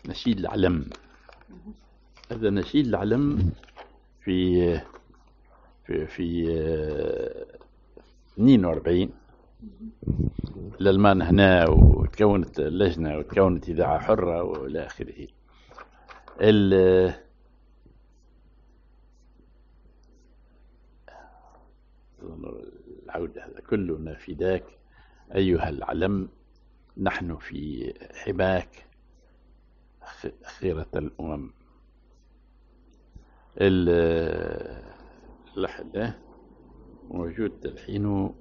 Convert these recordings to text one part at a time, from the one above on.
نشيد العلم. هذا نشيد العلم في 42 الألمان هنا، وتكونت اللجنة وتكونت إذاعة حرة وإلى آخره. العودة هذا كلنا فداك أيها العلم، نحن في حماك خيرة الأمم. اللحن ده موجود الحين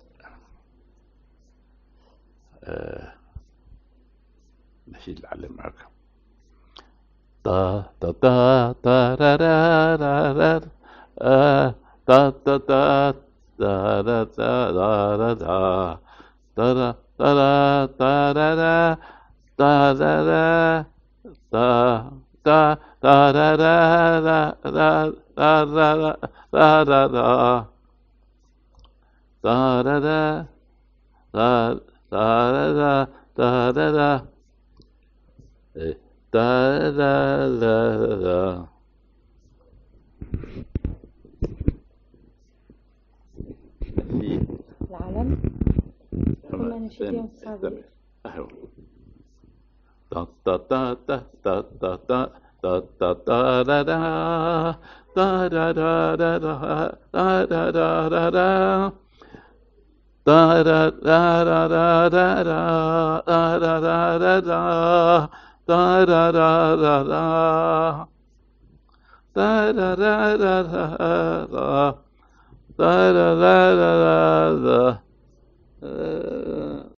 نشيد العلم معكم. تا تا تا تا را را را را تا تا تا تا را تا را تا تا تا تا را تا را تا تا تا را را را را را را را تا را را تا تا را تا را تا را را. العلم كما نشيد يوم الصابر. تا تا تا تا تا تا تا تا تا تا را را تا را را را را را را را را تا را را را را را را را را را را تا را را را را تا را را را را تا را را را را.